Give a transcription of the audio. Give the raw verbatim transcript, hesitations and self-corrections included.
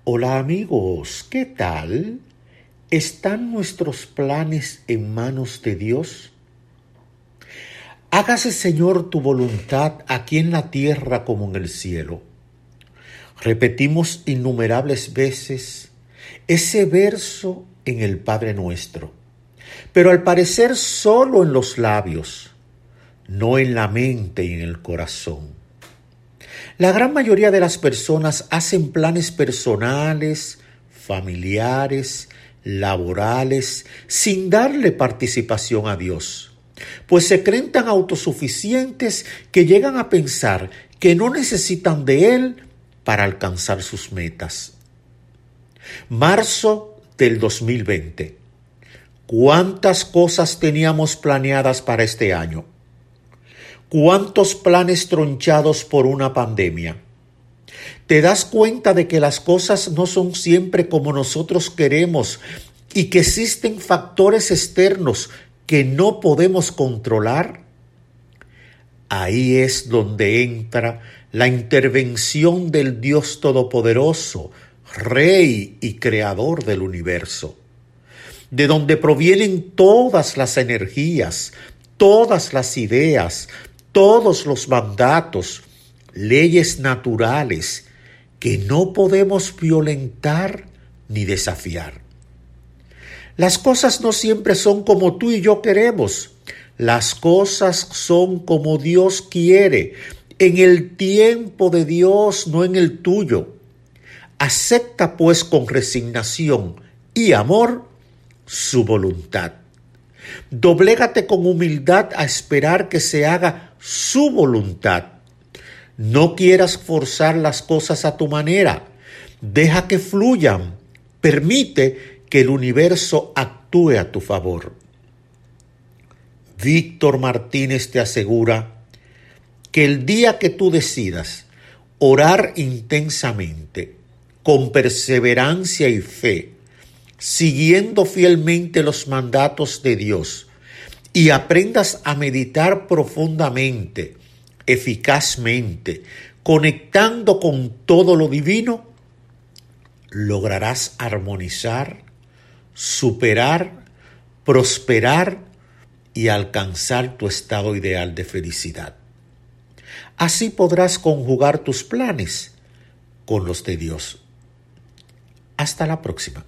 Hola amigos, ¿qué tal? ¿Están nuestros planes en manos de Dios? Hágase, Señor, tu voluntad aquí en la tierra como en el cielo. Repetimos innumerables veces ese verso en el Padre Nuestro, pero al parecer solo en los labios, no en la mente y en el corazón. La gran mayoría de las personas hacen planes personales, familiares, laborales, sin darle participación a Dios, pues se creen tan autosuficientes que llegan a pensar que no necesitan de Él para alcanzar sus metas. Marzo del dos mil veinte. ¿Cuántas cosas teníamos planeadas para este año? ¿Cuántos planes tronchados por una pandemia? ¿Te das cuenta de que las cosas no son siempre como nosotros queremos y que existen factores externos que no podemos controlar? Ahí es donde entra la intervención del Dios Todopoderoso, Rey y Creador del universo, de donde provienen todas las energías, todas las ideas, todos los mandatos, leyes naturales que no podemos violentar ni desafiar. Las cosas no siempre son como tú y yo queremos. Las cosas son como Dios quiere, en el tiempo de Dios, no en el tuyo. Acepta pues con resignación y amor su voluntad. Doblégate con humildad a esperar que se haga su voluntad. No quieras forzar las cosas a tu manera. Deja que fluyan. Permite que el universo actúe a tu favor. Víctor Martínez te asegura que el día que tú decidas orar intensamente, con perseverancia y fe, siguiendo fielmente los mandatos de Dios, y aprendas a meditar profundamente, eficazmente, conectando con todo lo divino, lograrás armonizar, superar, prosperar y alcanzar tu estado ideal de felicidad. Así podrás conjugar tus planes con los de Dios. Hasta la próxima.